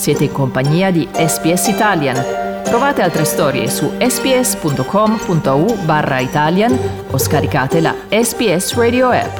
Siete in compagnia di SBS Italian. Trovate altre storie su sbs.com.au/Italian o scaricate la SBS Radio app.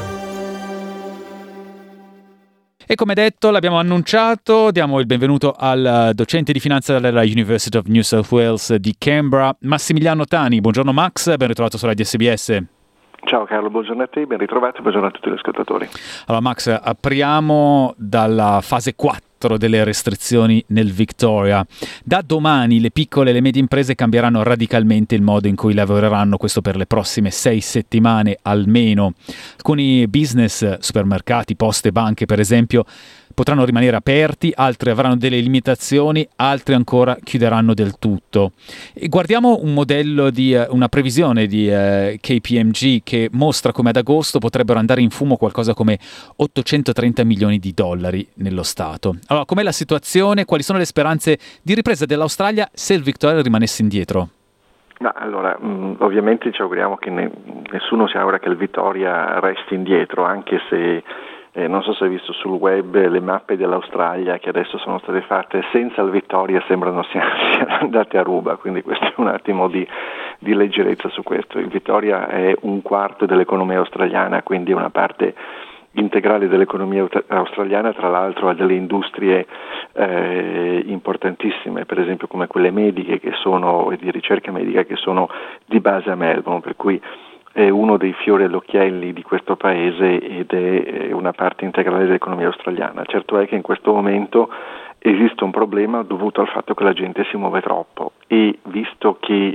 E come detto, l'abbiamo annunciato, diamo il benvenuto al docente di finanza della University of New South Wales di Canberra, Massimiliano Tani. Buongiorno Max, ben ritrovato su Radio SBS. Ciao Carlo, buongiorno a te, ben ritrovato e buongiorno a tutti gli ascoltatori. Allora Max, apriamo dalla fase 4 delle restrizioni nel Victoria. Da domani le piccole e le medie imprese cambieranno radicalmente il modo in cui lavoreranno, questo per le prossime 6 settimane almeno. Alcuni business, supermercati, poste, banche per esempio, potranno rimanere aperti, altri avranno delle limitazioni, altri ancora chiuderanno del tutto. E guardiamo un modello di una previsione di KPMG che mostra come ad agosto potrebbero andare in fumo qualcosa come 830 milioni di dollari nello Stato. Allora, com'è la situazione? Quali sono le speranze di ripresa dell'Australia se il Victoria rimanesse indietro? Allora, ovviamente ci auguriamo che nessuno si augura che il Victoria resti indietro, anche se non so se hai visto sul web le mappe dell'Australia che adesso sono state fatte senza il Victoria, sembrano siano andate a ruba, quindi questo è un attimo di leggerezza su questo. Il Victoria è un quarto dell'economia australiana, quindi una parte integrale dell'economia australiana, tra l'altro ha delle industrie importantissime, per esempio come quelle mediche che sono di ricerca medica che sono di base a Melbourne, per cui è uno dei fiori all'occhielli di questo paese ed è una parte integrale dell'economia australiana. Certo è che in questo momento esiste un problema dovuto al fatto che la gente si muove troppo e visto che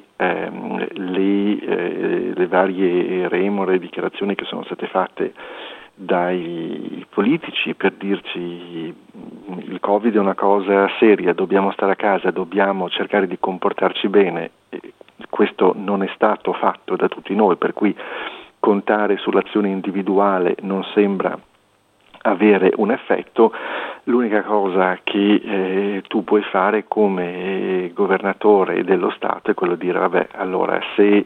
le varie remore e dichiarazioni che sono state fatte dai politici per dirci il Covid è una cosa seria, dobbiamo stare a casa, dobbiamo cercare di comportarci bene, questo non è stato fatto da tutti noi, per cui contare sull'azione individuale non sembra avere un effetto. L'unica cosa che tu puoi fare come governatore dello Stato è quello di dire vabbè, allora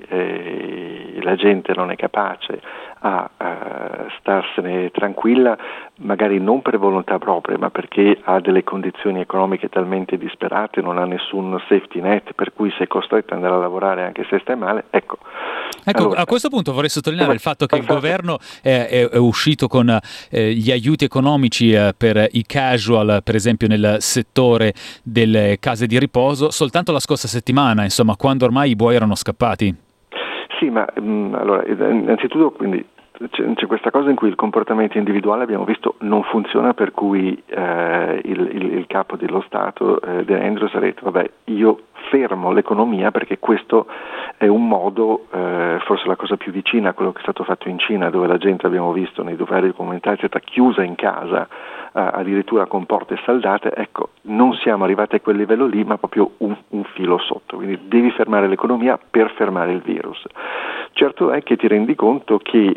se la gente non è capace a starsene tranquilla, magari non per volontà propria, ma perché ha delle condizioni economiche talmente disperate, non ha nessun safety net, per cui sei costretto ad andare a lavorare anche se stai male, ecco allora, a questo punto vorrei sottolineare il fatto che il governo è uscito con gli aiuti economici per i casual, per esempio nel settore delle case di riposo, soltanto la scorsa settimana, insomma, quando ormai i buoi erano scappati. Sì, ma allora, innanzitutto quindi c'è questa cosa in cui il comportamento individuale abbiamo visto non funziona, per cui il capo dello Stato, De Andrews, ha detto vabbè, io fermo l'economia perché questo è un modo, forse la cosa più vicina a quello che è stato fatto in Cina, dove la gente, abbiamo visto nei vari documentari, è stata chiusa in casa, addirittura con porte saldate. Ecco, non siamo arrivati a quel livello lì, ma proprio un filo sotto, quindi devi fermare l'economia per fermare il virus. Certo è che ti rendi conto che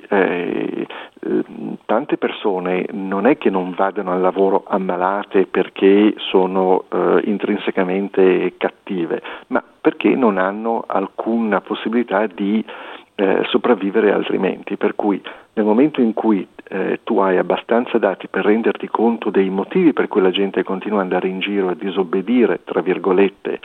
tante persone non è che non vadano al lavoro ammalate perché sono intrinsecamente cattive, ma perché non hanno alcuna possibilità di sopravvivere altrimenti, per cui nel momento in cui tu hai abbastanza dati per renderti conto dei motivi per cui la gente continua ad andare in giro e disobbedire, tra virgolette,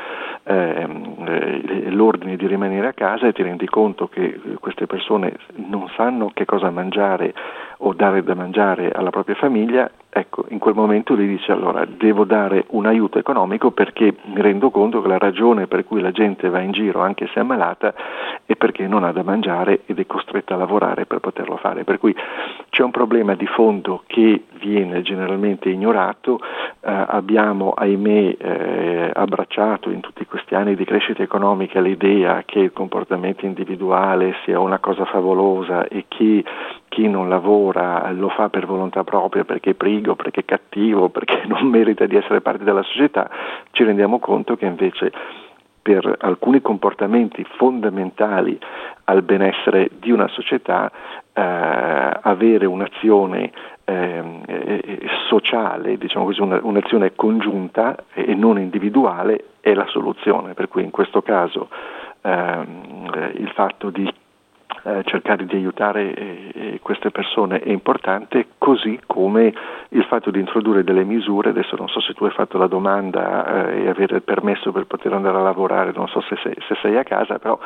l'ordine di rimanere a casa, e ti rendi conto che queste persone non sanno che cosa mangiare o dare da mangiare alla propria famiglia, ecco, in quel momento lì dice allora devo dare un aiuto economico perché mi rendo conto che la ragione per cui la gente va in giro anche se è ammalata è perché non ha da mangiare ed è costretta a lavorare per poterlo fare, per cui c'è un problema di fondo che viene generalmente ignorato. Abbiamo ahimè abbracciato in tutti questi anni di crescita economica l'idea che il comportamento individuale sia una cosa favolosa e che chi non lavora lo fa per volontà propria, perché è prigo, perché è cattivo, perché non merita di essere parte della società. Ci rendiamo conto che invece per alcuni comportamenti fondamentali al benessere di una società avere un'azione sociale, diciamo così, un'azione congiunta e non individuale è la soluzione, per cui in questo caso il fatto di cercare di aiutare queste persone è importante, così come il fatto di introdurre delle misure. Adesso non so se tu hai fatto la domanda e avere il permesso per poter andare a lavorare, non so se sei a casa, però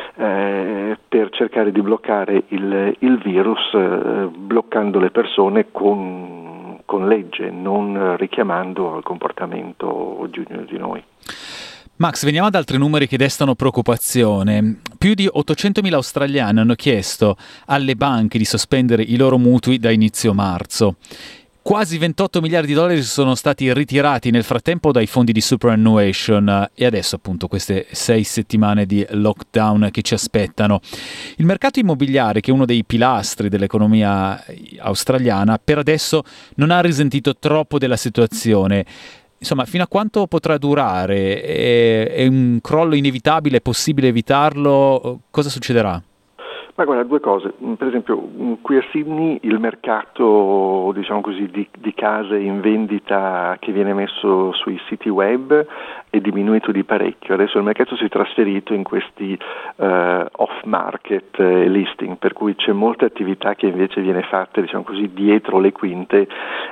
per cercare di bloccare il virus, bloccando le persone con legge, non richiamando al comportamento di ognuno di noi. Max, veniamo ad altri numeri che destano preoccupazione. Più di 800.000 australiani hanno chiesto alle banche di sospendere i loro mutui da inizio marzo. Quasi 28 miliardi di dollari sono stati ritirati nel frattempo dai fondi di superannuation e adesso appunto queste 6 settimane di lockdown che ci aspettano. Il mercato immobiliare, che è uno dei pilastri dell'economia australiana, per adesso non ha risentito troppo della situazione. Insomma, fino a quanto potrà durare? È un crollo inevitabile? È possibile evitarlo? Cosa succederà? Ma guarda, due cose. Per esempio, qui a Sydney il mercato, diciamo così, di case in vendita che viene messo sui siti web è diminuito di parecchio. Adesso il mercato si è trasferito in questi off-market listing, per cui c'è molta attività che invece viene fatta, diciamo così, dietro le quinte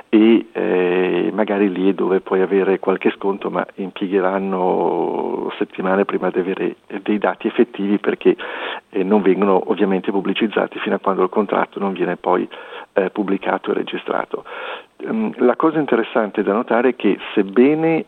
e magari lì è dove puoi avere qualche sconto, ma impiegheranno settimane prima di avere dei dati effettivi, perché non vengono ovviamente pubblicizzati fino a quando il contratto non viene poi pubblicato e registrato. La cosa interessante da notare è che sebbene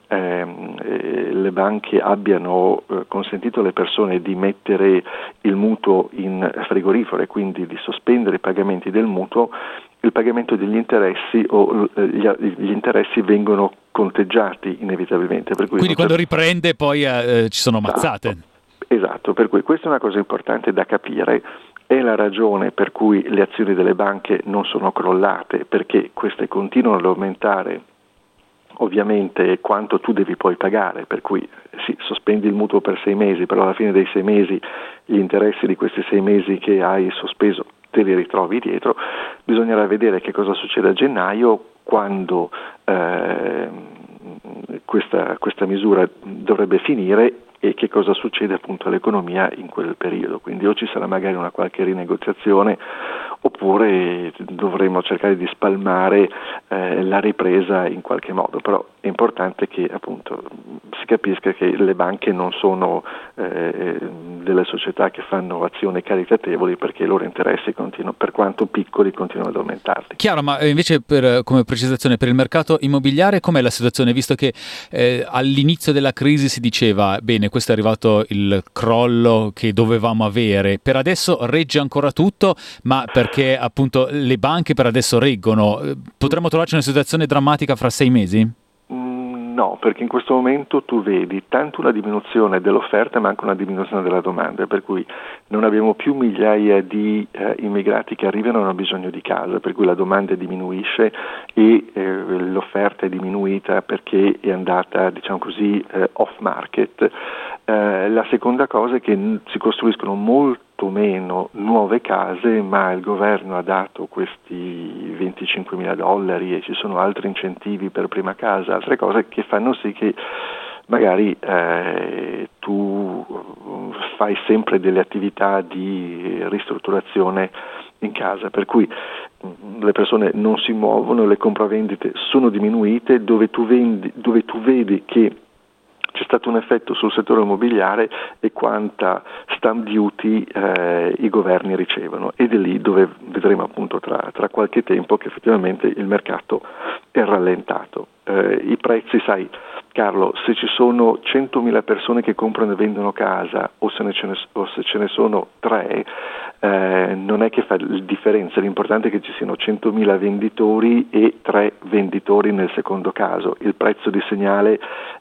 le banche abbiano consentito alle persone di mettere il mutuo in frigorifero e quindi di sospendere i pagamenti del mutuo, il pagamento degli interessi o gli interessi vengono conteggiati inevitabilmente. Per cui quindi quando riprende poi ci sono mazzate. Esatto, per cui questa è una cosa importante da capire. È la ragione per cui le azioni delle banche non sono crollate, perché queste continuano ad aumentare ovviamente quanto tu devi poi pagare, per cui sì, sospendi il mutuo per 6 mesi, però alla fine dei 6 mesi gli interessi di questi 6 mesi che hai sospeso te li ritrovi dietro. Bisognerà vedere che cosa succede a gennaio, quando questa misura dovrebbe finire e che cosa succede appunto all'economia in quel periodo. Quindi o ci sarà magari una qualche rinegoziazione, oppure dovremo cercare di spalmare la ripresa in qualche modo, però è importante che appunto si capisca che le banche non sono delle società che fanno azioni caritatevoli, perché i loro interessi per quanto piccoli continuano ad aumentarli. Chiaro, ma invece come precisazione per il mercato immobiliare com'è la situazione, visto che all'inizio della crisi si diceva bene, questo è arrivato il crollo che dovevamo avere, per adesso regge ancora tutto, ma perché appunto le banche per adesso reggono, potremmo trovarci in una situazione drammatica fra 6 mesi? No, perché in questo momento tu vedi tanto una diminuzione dell'offerta ma anche una diminuzione della domanda, per cui non abbiamo più migliaia di immigrati che arrivano e hanno bisogno di casa, per cui la domanda diminuisce e l'offerta è diminuita perché è andata, diciamo così, off market. La seconda cosa è che si costruiscono molto meno nuove case, ma il governo ha dato questi $25.000 e ci sono altri incentivi per prima casa, altre cose che fanno sì che magari tu fai sempre delle attività di ristrutturazione in casa, per cui le persone non si muovono, le compravendite sono diminuite, dove tu vedi che c'è stato un effetto sul settore immobiliare e quanta stamp duty i governi ricevono, ed è lì dove vedremo appunto tra qualche tempo che effettivamente il mercato è rallentato. I prezzi, sai Carlo, se ci sono 100.000 persone che comprano e vendono casa o se ce ne sono 3, non è che fa differenza, l'importante è che ci siano 100.000 venditori e 3 venditori nel secondo caso. Il prezzo di segnale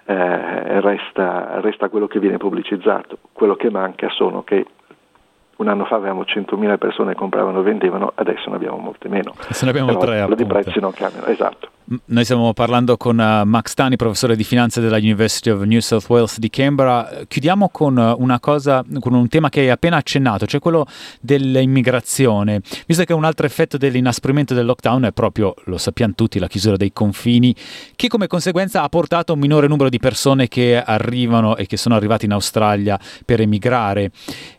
resta quello che viene pubblicizzato. Quello che manca sono che un anno fa avevamo 100.000 persone che compravano e vendevano, adesso ne abbiamo molte meno. Se ne abbiamo 3, appunto. I prezzi non cambiano, esatto. Noi stiamo parlando con Max Tani, professore di finanza della University of New South Wales di Canberra. Chiudiamo con con un tema che hai appena accennato, cioè quello dell'immigrazione. Visto che un altro effetto dell'inasprimento del lockdown è proprio, lo sappiamo tutti, la chiusura dei confini, che come conseguenza ha portato a un minore numero di persone che arrivano e che sono arrivate in Australia per emigrare.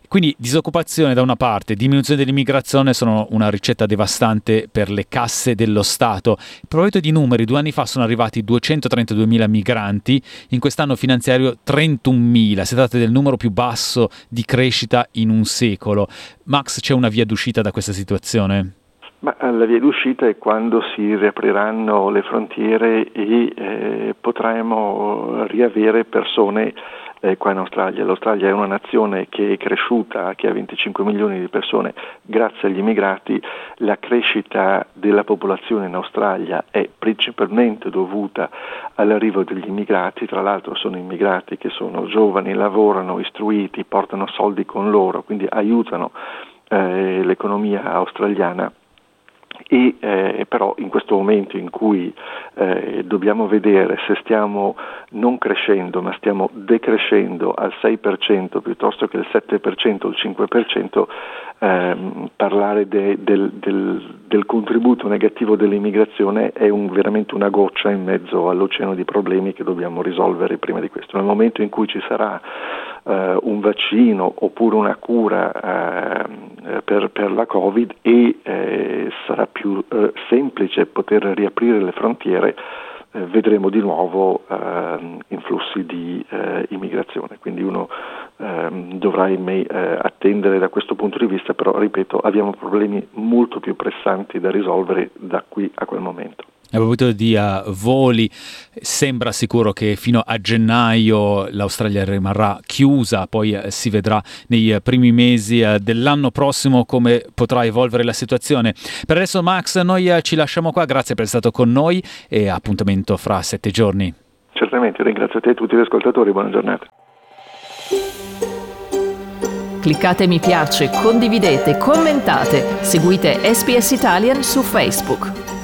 Quindi disoccupazione da una parte, diminuzione dell'immigrazione sono una ricetta devastante per le casse dello Stato. A proposito di numeri, 2 anni fa sono arrivati 232.000 migranti, in quest'anno finanziario 31.000. Si tratta del numero più basso di crescita in un secolo. Max, c'è una via d'uscita da questa situazione? Ma la via d'uscita è quando si riapriranno le frontiere e potremo riavere persone qua in Australia. L'Australia è una nazione che è cresciuta, che ha 25 milioni di persone grazie agli immigrati. La crescita della popolazione in Australia è principalmente dovuta all'arrivo degli immigrati. Tra l'altro sono immigrati che sono giovani, lavorano, istruiti, portano soldi con loro, quindi aiutano l'economia australiana. E però in questo momento in cui dobbiamo vedere se stiamo non crescendo ma stiamo decrescendo al 6% piuttosto che il 7% o il 5%, parlare del contributo negativo dell'immigrazione è veramente una goccia in mezzo all'oceano di problemi che dobbiamo risolvere prima di questo. Nel momento in cui ci sarà un vaccino oppure una cura per la Covid e sarà più semplice poter riaprire le frontiere, vedremo di nuovo influssi di immigrazione. Quindi uno dovrà attendere da questo punto di vista, però ripeto, abbiamo problemi molto più pressanti da risolvere da qui a quel momento. A proposito di voli, sembra sicuro che fino a gennaio l'Australia rimarrà chiusa, poi si vedrà nei primi mesi dell'anno prossimo come potrà evolvere la situazione. Per adesso Max, noi ci lasciamo qua, grazie per essere stato con noi e appuntamento fra 7 giorni. Certamente, ringrazio te e tutti gli ascoltatori, buona giornata. Cliccate mi piace, condividete, commentate, seguite SBS Italian su Facebook.